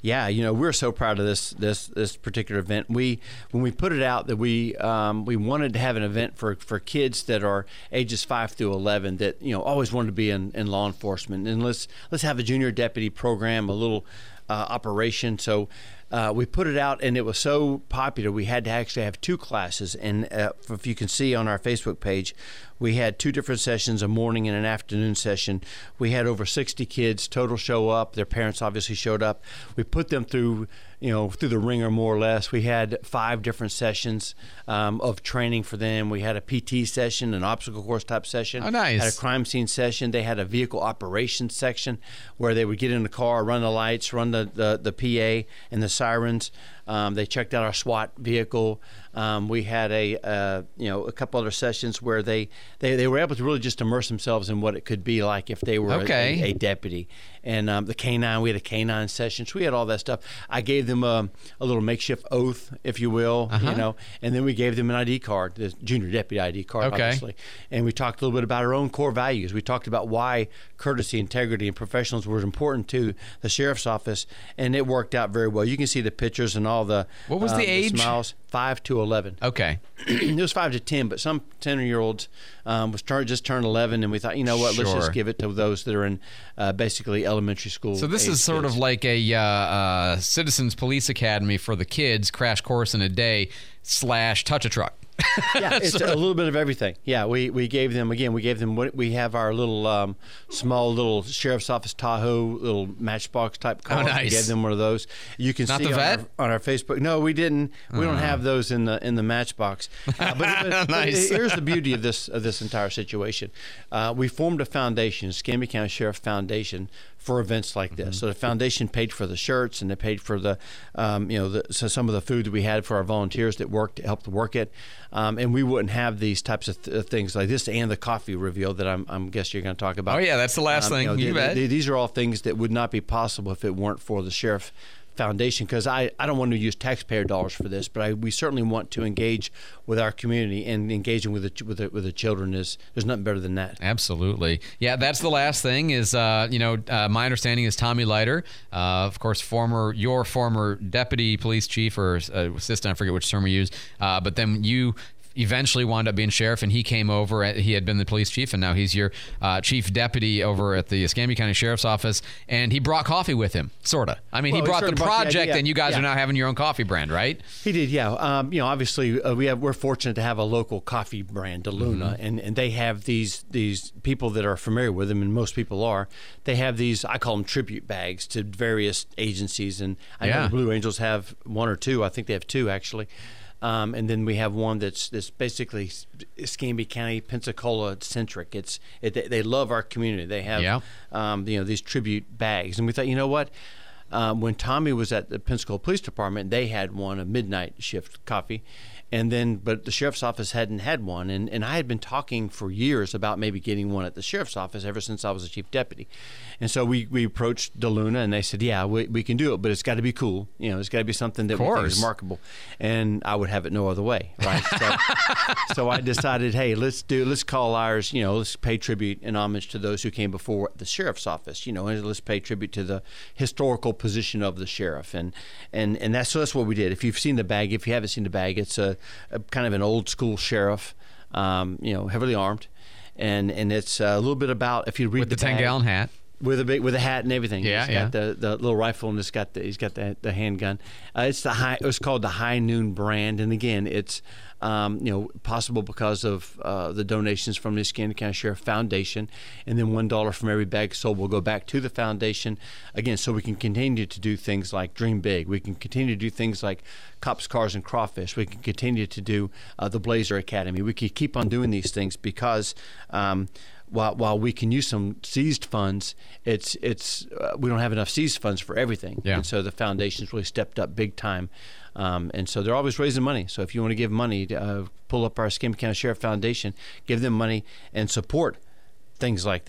Yeah, you know, we're so proud of this this this particular event. We when we put it out that we um, we wanted to have an event for, for kids that are ages five through eleven that, you know, always wanted to be in, in law enforcement, and let's let's have a junior deputy program, a little uh, operation. So uh, we put it out, and it was so popular we had to actually have two classes. And uh, if you can see on our Facebook page, we had two different sessions, a morning and an afternoon session. We had over sixty kids total show up. Their parents obviously showed up. We put them through, you know, through the ringer more or less. We had five different sessions um, of training for them. We had a P T session, an obstacle course type session. Oh, nice. Had a crime scene session. They had a vehicle operations section where they would get in the car, run the lights, run the, the, the P A and the sirens. Um, they checked out our SWAT vehicle. Um, we had a uh, you know a couple other sessions where they, they, they were able to really just immerse themselves in what it could be like if they were Okay. a, a deputy. And um, the canine, we had a canine session. So we had all that stuff. I gave them a, a little makeshift oath, if you will, Uh-huh. you know, and then we gave them an I D card, the junior deputy I D card, Okay. obviously. And we talked a little bit about our own core values. We talked about why courtesy, integrity, and professionalism were important to the sheriff's office, and it worked out very well. You can see the pictures and all the What was uh, the age? smiles. Five to eleven. Okay. It was five to ten, but some ten-year-olds um, was turn, just turned eleven, and we thought, you know what, let's Sure. just give it to those that are in uh, basically elementary school. So this age is sort kids. of like a uh, uh, Citizens Police Academy for the kids, crash course in a day slash touch a truck. Yeah, it's a little bit of everything. Yeah, we, we gave them, again, we gave them, what we have our little um, small little sheriff's office Tahoe, little matchbox type car. Oh, nice. We gave them one of those. You can Not see the on, vet? Our, on our Facebook. No, we didn't. We don't Oh. have those in the in the matchbox. Uh, but, but- but Nice. here's the beauty of this of this entire situation. Uh, we formed a foundation, Escambia County Sheriff Foundation, for events like this. So the foundation paid for the shirts, and they paid for the, um, you know, the, so some of the food that we had for our volunteers that worked, helped work it, um, and we wouldn't have these types of th- things like this and the coffee reveal that I'm, I'm guess you're going to talk about. Oh, yeah, that's the last thing. know, You th- bet. th- these are all things that would not be possible if it weren't for the Sheriff Foundation, because I, I don't want to use taxpayer dollars for this, but I, we certainly want to engage with our community, and engaging with the, ch- with the, with the children is there's nothing better than that. Absolutely. Yeah, that's the last thing is, uh, you know, uh, my understanding is Tommy Leiter, uh, of course, former, your former deputy police chief or uh, assistant, I forget which term we use, uh, but then you eventually wound up being sheriff, and he came over. At, he had been the police chief, and now he's your uh, chief deputy over at the Escambia County Sheriff's Office. And he brought coffee with him, sort of. I mean, Well, he he brought the certainly brought the project, idea. and you guys Yeah. are now having your own coffee brand, right? He did, yeah. Um, you know, obviously, uh, we have we're fortunate to have a local coffee brand, DeLuna, Mm-hmm. and, and they have these these people that are familiar with them, and most people are. They have these, I call them tribute bags to various agencies, and I Yeah. know the Blue Angels have one or two. I think they have two actually. Um, and then we have one that's that's basically Escambia County, Pensacola centric. It's it, they, they love our community. They have Yeah. um, you know these tribute bags, and we thought, you know what, um, when Tommy was at the Pensacola Police Department, they had one, a midnight shift coffee. And then, but the sheriff's office hadn't had one, and, and I had been talking for years about maybe getting one at the sheriff's office ever since I was a chief deputy. And so we, we approached DeLuna, and they said, yeah, we, we can do it, but it's got to be cool. You know, it's got to be something that we think is remarkable. And I would have it no other way, right? So, so I decided, hey, let's do, let's call ours, you know, let's pay tribute and homage to those who came before the sheriff's office, you know, and let's pay tribute to the historical position of the sheriff. And, and, and that's, so that's what we did. If you've seen the bag, if you haven't seen the bag, it's a, a kind of an old school sheriff, um, you know, heavily armed, and and it's a little bit about, if you read With the bag, ten gallon hat. with a big with a hat and everything. Yeah, he's yeah. got the, the little rifle, and it's got the he's got the the handgun. Uh, it's the high. It was called the High Noon brand, and again, it's um, you know possible because of uh, the donations from the Escambia County Sheriff Foundation, and then one dollar from every bag sold will go back to the foundation again, so we can continue to do things like Dream Big. We can continue to do things like Cops, Cars, and Crawfish. We can continue to do uh, the Blazer Academy. We can keep on doing these things because. Um, While, while we can use some seized funds, it's it's uh, we don't have enough seized funds for everything. Yeah. And so the foundation's really stepped up big time. Um, and so they're always raising money. So if you want to give money, uh, pull up our Escambia County Sheriff Foundation, give them money, and support things like this.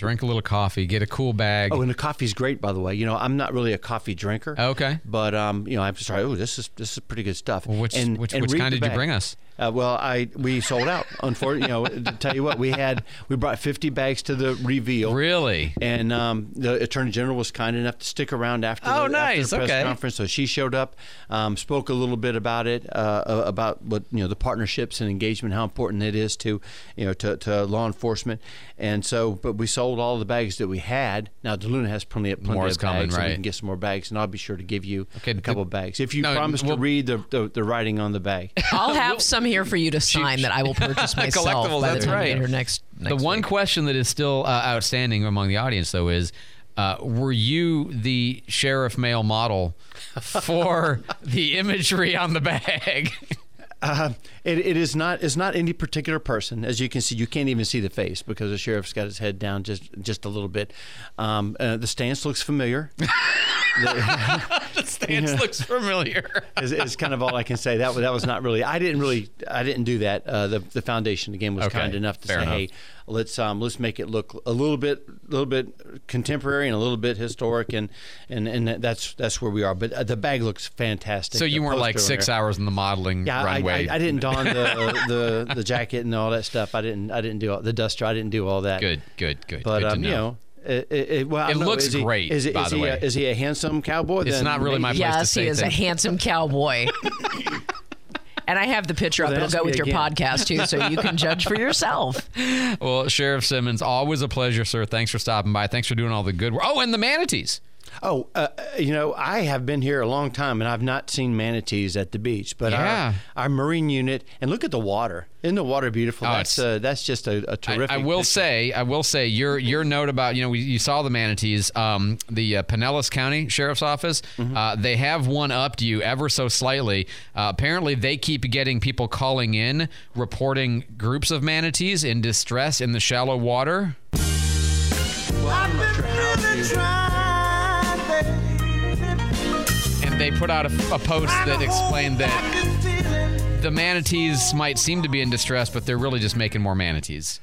Drink a little coffee, get a cool bag. Oh, and the coffee's great, by the way. You know, I'm not really a coffee drinker. Okay. But um, you know, I'm sorry. Oh, this is this is pretty good stuff. Well, which and, which, and which read kind the did you bag. bring us? Uh, well, I we sold out. Unfortunately, you know, to tell you what, we had we brought fifty bags to the reveal. Really? And um, the Attorney General was kind enough to stick around after Oh, the, nice. after the press Okay. conference. So she showed up, um, spoke a little bit about it, uh, about what you know the partnerships and engagement, how important it is to you know to, to law enforcement. And so, but we sold all the bags that we had. Now DeLuna has plenty, plenty More of is bags, coming, and right. we can get some more bags, and I'll be sure to give you Okay, a couple of bags if you no, promise we'll- to read the, the the writing on the bag. I'll have some here for you to sign that I will purchase myself Collectibles, by the that's time right. I get here next, next The one week. question that is still uh, outstanding among the audience, though, is uh, were you the sheriff male model for the imagery on the bag? Uh, it, it is not is not any particular person. As you can see, you can't even see the face because the sheriff's got his head down just just a little bit. Um, uh, the stance looks familiar. The stance Yeah. looks familiar. is, is kind of all I can say. That was that was not really. I didn't really. I didn't do that. Uh, the the foundation again was Okay, kind enough to fair say, enough. hey, let's um let's make it look a little bit a little bit contemporary and a little bit historic, and and and that's that's where we are. But uh, the bag looks fantastic. So The you weren't like poster on six there. hours in the modeling Yeah, I, runway. I, I didn't don the, the the jacket and all that stuff. I didn't I didn't do all, the duster. I didn't do all that. Good, good, good. But good to um, know. you know. It, it, it- well, I It don't know, looks is he- great, Is, it, by is the he way. A, is he a handsome cowboy? It's Then not really my maybe- place to Yes, he say is a things. handsome cowboy. And I have the picture Well, up. then It'll ask go me with your again. podcast, too, so you can judge for yourself. Well, Sheriff Simmons, always a pleasure, sir. Thanks for stopping by. Thanks for doing all the good work. Oh, and the manatees. Oh, uh, you know, I have been here a long time, and I've not seen manatees at the beach. But Yeah. our, our marine unit, and look at the water. Isn't the water beautiful? Oh, that's it's- uh, that's just a, a I, terrific. I will picture. say, I will say, your your note about you know we, you saw the manatees, um, the uh, Pinellas County Sheriff's Office, Mm-hmm. uh, they have one upped you ever so slightly. Uh, apparently, they keep getting people calling in reporting groups of manatees in distress in the shallow water. And they put out a, a post that explained that the manatees might seem to be in distress, but they're really just making more manatees.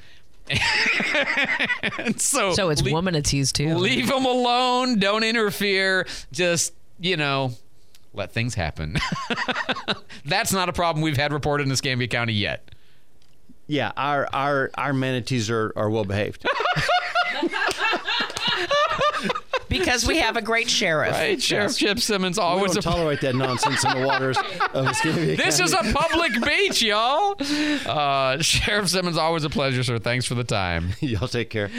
And so, So it's le- womanatees, too. Leave them alone. Don't interfere. Just, you know, let things happen. That's not a problem we've had reported in Escambia County yet. Yeah, our our our manatees are, are well behaved. Because we have a great sheriff. Right, Sheriff Chip Simmons we always don't a tolerate that nonsense in the waters of Escambia This is County. a public beach, y'all. Uh, Sheriff Simmons, always a pleasure, sir. Thanks for the time. Y'all take care.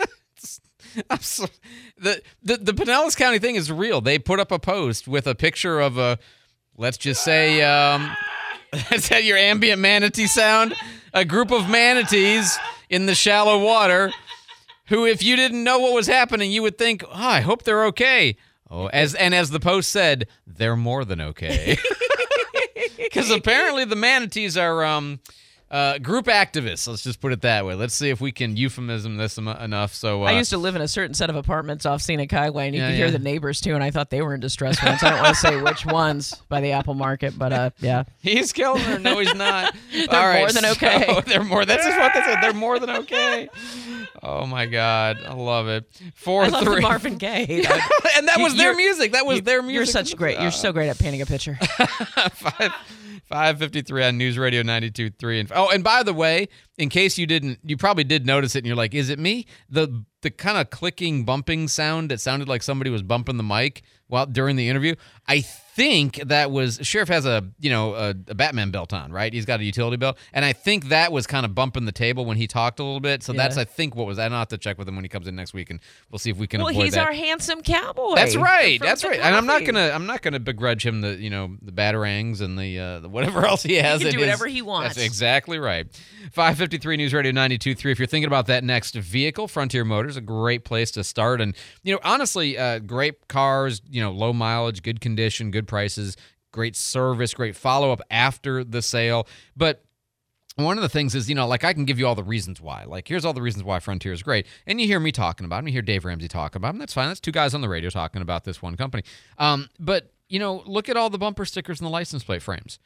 I'm so, the, the the Pinellas County thing is real. They put up a post with a picture of a, let's just say, um, is that your ambient manatee sound? A group of manatees in the shallow water who, if you didn't know what was happening, you would think, oh, I hope they're okay. Oh, as and as the post said, they're more than okay. Because apparently the manatees are um, uh, group activists. Let's just put it that way. Let's see if we can euphemism this em- enough. So uh, I used to live in a certain set of apartments off Scenic Highway, and you Yeah, could hear yeah. the neighbors, too, and I thought they were in distress once. I don't want to say which ones by the Apple Market, but uh, yeah. He's killing her. No, he's not. They're All right, more than okay. so they're more. That's just what they said. They're more than okay. Oh my God, I love it. Four I love three. the Marvin Gaye. And that You- was their you're- music. That was you- their music. You're such great. You're so great at painting a picture. Five, five fifty-three on News Radio ninety-two point three. And oh, and by the way, in case you didn't, you probably did notice it, and you're like, "Is it me?" The the kind of clicking, bumping sound. It sounded like somebody was bumping the mic while during the interview. I think that was Sheriff has a you know a, a Batman belt on, right? He's got a utility belt, and I think that was kind of bumping the table when he talked a little bit. So that's Yeah. I think what was. I don't have to check with him when he comes in next week, and we'll see if we can Well, avoid he's that. our handsome cowboy. That's right. from That's the right. And I'm not coffee. gonna I'm not gonna begrudge him the you know the batarangs and the, uh, the whatever else he has. can at do his- whatever he wants. That's exactly right. five fifty-three News Radio ninety-two point three. If you're thinking about that next vehicle, Frontier Motors, a great place to start. And you know honestly, uh, great cars. You know, low mileage, good condition, good prices, great service, great follow up after the sale. But one of the things is, you know, like I can give you all the reasons why. Like, here's all the reasons why Frontier is great. And you hear me talking about them. You hear Dave Ramsey talking about them. That's fine. That's two guys on the radio talking about this one company. Um, but, you know, look at all the bumper stickers and the license plate frames.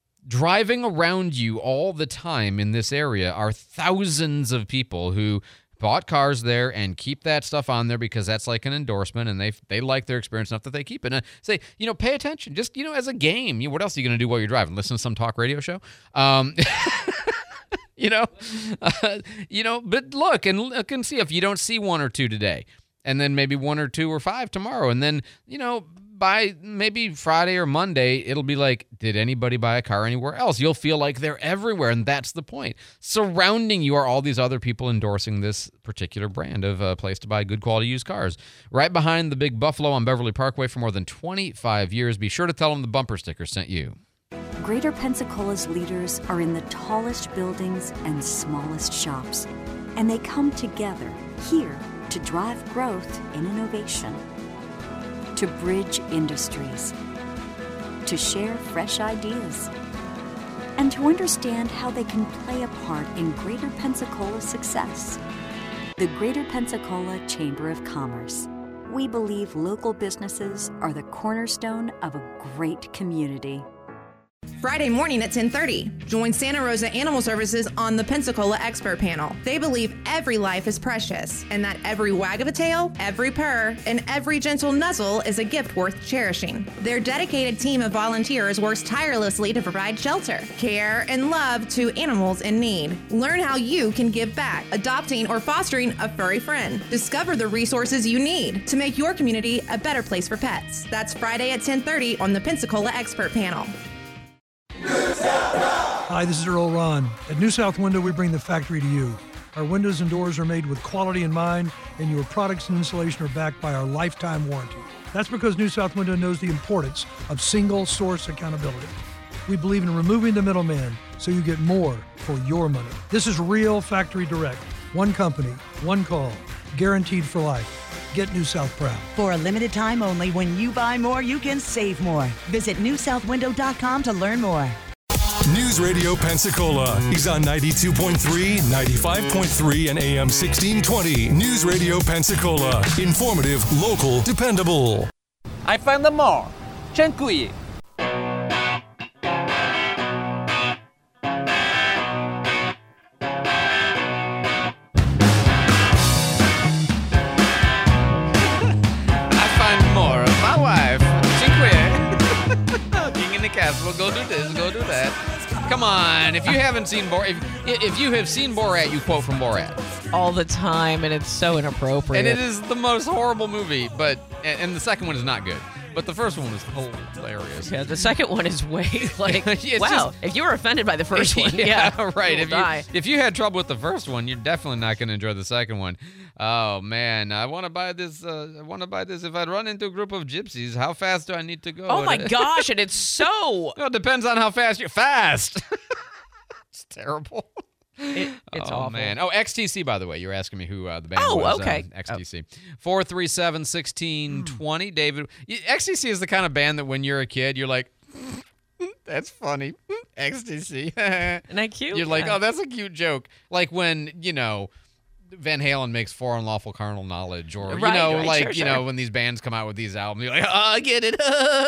Driving around you all the time in this area are thousands of people who bought cars there and keep that stuff on there because that's like an endorsement, and they they like their experience enough that they keep it. And say, you know, pay attention. Just, you know, as a game. You know, what else are you going to do while you're driving? Listen to some talk radio show? Um, you know, uh, you know, but look and look and see if you don't see one or two today, and then maybe one or two or five tomorrow, and then, you know, by maybe Friday or Monday, it'll be like, did anybody buy a car anywhere else? You'll feel like they're everywhere, and that's the point. Surrounding you are all these other people endorsing this particular brand of a place to buy good quality used cars. Right behind the Big Buffalo on Beverly Parkway for more than twenty-five years. Be sure to tell them the bumper sticker sent you. Greater Pensacola's leaders are in the tallest buildings and smallest shops, and they come together here to drive growth and innovation, to bridge industries, to share fresh ideas, and to understand how they can play a part in Greater Pensacola's success. The Greater Pensacola Chamber of Commerce. We believe local businesses are the cornerstone of a great community. Friday morning at ten thirty, join Santa Rosa Animal Services on the Pensacola Expert Panel. They believe every life is precious and that every wag of a tail, every purr, and every gentle nuzzle is a gift worth cherishing. Their dedicated team of volunteers works tirelessly to provide shelter, care, and love to animals in need. Learn how you can give back, adopting or fostering a furry friend. Discover the resources you need to make your community a better place for pets. That's Friday at ten thirty on the Pensacola Expert Panel. Hi, this is Earl Ron. At New South Window, we bring the factory to you. Our windows and doors are made with quality in mind, and your products and installation are backed by our lifetime warranty. That's because New South Window knows the importance of single source accountability. We believe in removing the middleman so you get more for your money. This is real factory direct. One company, one call, guaranteed for life. Get New South proud. For a limited time only, when you buy more, you can save more. Visit new south window dot com to learn more. News Radio Pensacola is on ninety-two point three, ninety-five point three, and A M sixteen twenty. News Radio Pensacola. Informative, local, dependable. I find them all. 真贵. We'll go do this, go do that. Come on, if you haven't seen Borat, if, if you have seen Borat, you quote from Borat all the time, and it's so inappropriate. And it is the most horrible movie, but and the second one is not good. But the first one was hilarious. Yeah, the second one is way like, wow, just, if you were offended by the first one, yeah, yeah right. If die. you, if you had trouble with the first one, you're definitely not going to enjoy the second one. Oh, man, I want to buy this. Uh, I want to buy this. If I run into a group of gypsies, how fast do I need to go? Oh, my gosh, and it's so... Well, it depends on how fast you're... Fast! It's terrible. It, it's oh, awful. man. Oh, X T C, by the way. You were asking me who uh, the band oh, was. Oh, okay. Uh, X T C. four three seven, one six two zero. David, X T C is the kind of band that when you're a kid, you're like, that's funny. X T C. Isn't that cute? You're like, yeah. oh, that's a cute joke. Like when, you know, Van Halen makes For Unlawful Carnal Knowledge, or, right, you know, right, like, sure, you sure. know, when these bands come out with these albums, you're like, oh, I get it.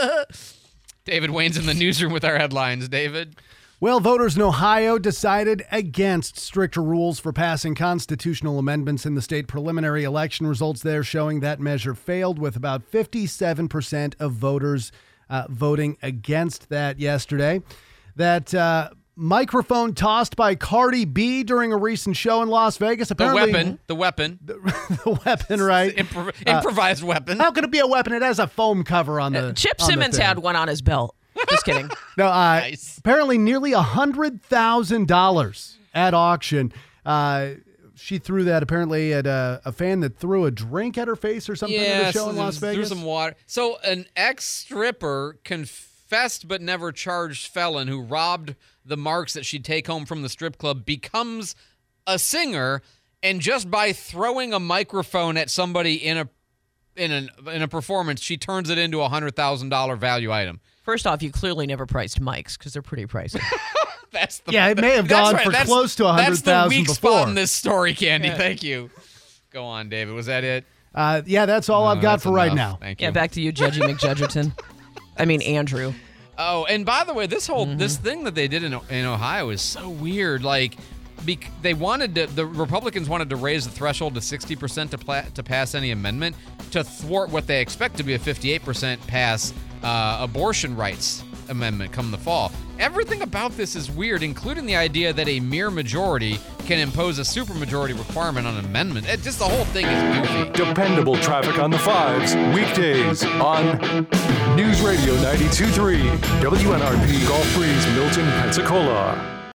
David Wayne's in the newsroom with our headlines. David? Well, voters in Ohio decided against stricter rules for passing constitutional amendments in the state. Preliminary election results there showing that measure failed, with about fifty-seven percent of voters uh, voting against that yesterday. That uh, microphone tossed by Cardi B during a recent show in Las Vegas. Apparently, the weapon. The weapon. The, the weapon, right? Improv- improvised uh, weapon. How can it be a weapon? It has a foam cover on the uh, Chip on the Simmons thing. had one on his belt. Just kidding. No, uh, nice. Apparently nearly one hundred thousand dollars at auction. Uh, she threw that apparently at a, a fan that threw a drink at her face or something yeah, at a show so in Las Vegas. Threw some water. So an ex-stripper confessed but never charged felon who robbed the marks that she'd take home from the strip club becomes a singer, and just by throwing a microphone at somebody in a in an in a performance, she turns it into a one hundred thousand dollars value item. First off, you clearly never priced mics because they're pretty pricey. That's the, yeah, it may have gone right. for that's, close to one hundred thousand dollars That's the weak before. spot in this story, Candy. Yeah. Thank you. Go on, David. Was that it? Uh, yeah, that's all No, I've got that's for enough. right now. Thank you. Yeah, back to you, Judgy McJudgerton. I mean, Andrew. Oh, and by the way, this whole Mm-hmm. this thing that they did in in Ohio is so weird. Like, bec- they wanted to, the Republicans wanted to raise the threshold to sixty percent to, pla- to pass any amendment to thwart what they expect to be a fifty-eight percent pass uh, abortion rights amendment come the fall. Everything about this is weird, including the idea that a mere majority can impose a supermajority requirement on an amendment. It, just the whole thing is goofy. Dependable traffic on the fives, weekdays on News Radio ninety-two point three, W N R P, Gulf Breeze, Milton, Pensacola.